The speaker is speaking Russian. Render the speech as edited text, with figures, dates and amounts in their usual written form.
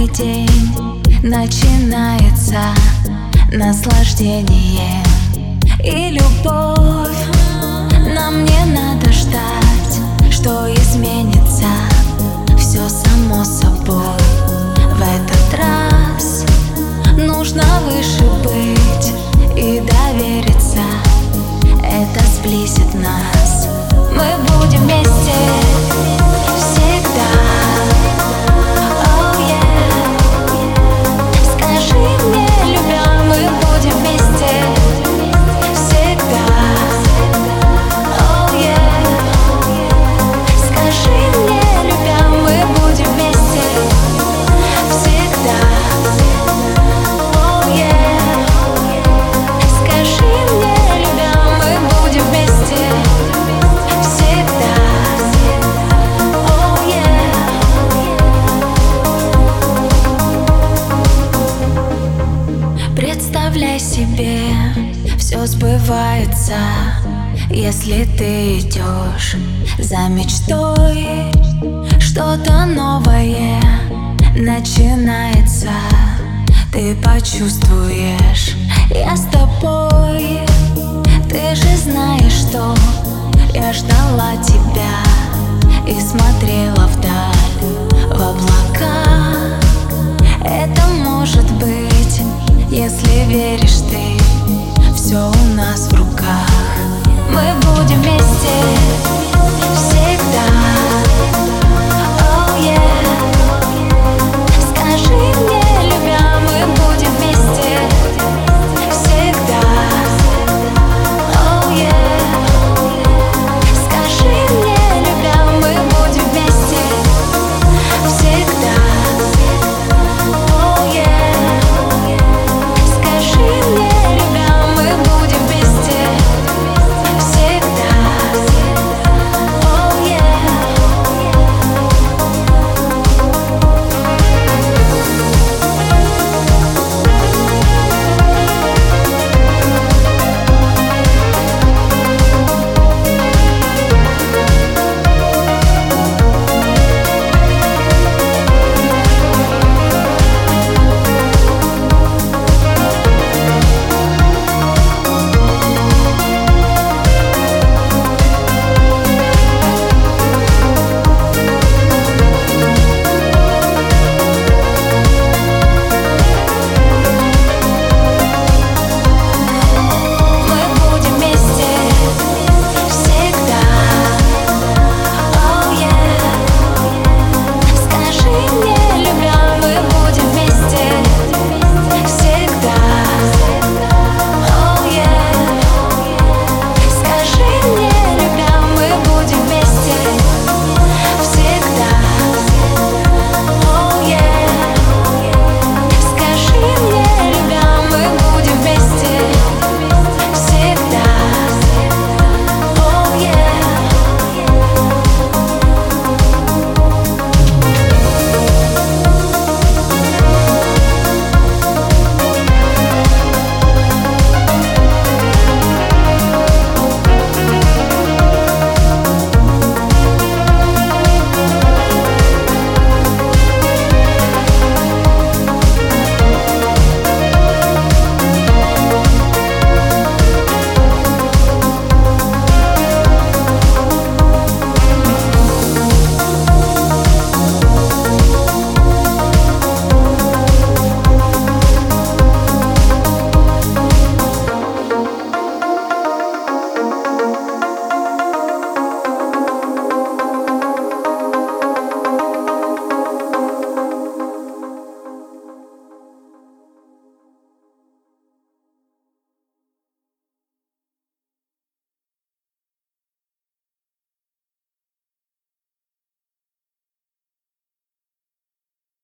день начинается наслаждение и любовь. Нам не надо ждать, что изменится все само собой. В этот раз нужно выше быть и довериться. Это сблизит нас. Мы будем вместе всегда. Oh yeah. Скажи мне, любя, мы будем вместе всегда. Oh yeah. Скажи мне, любя, мы будем вместе всегда. Oh yeah. Скажи мне, любя, мы будем вместе всегда. Oh yeah. Представляй себе, все сбывается, если ты идешь за мечтой. Что-то новое начинается, ты почувствуешь, я с тобой. Ты же знаешь, что я ждала тебя и смотрела вдаль.